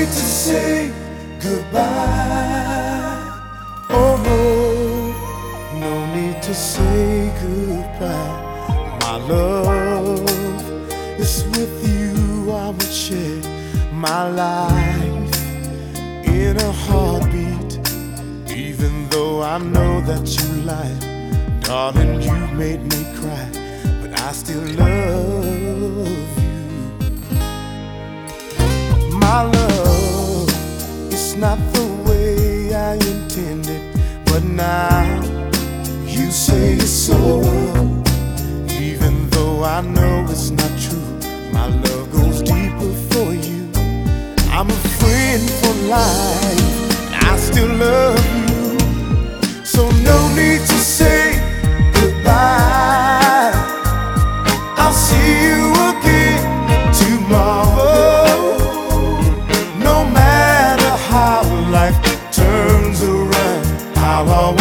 to say goodbye. Oh no, no need to say goodbye. My love is with you. I would share my life in a heartbeat. Even though I know that you lied, darling, you made me cry, but I still love you. My love, it's not the way I intended, but now you say it's so. Even though I know it's not true, my love goes deeper for you. I'm a friend for life, I still love you. So no need to say goodbye. I'll see you again tomorrow. No matter how life turns around, I'll always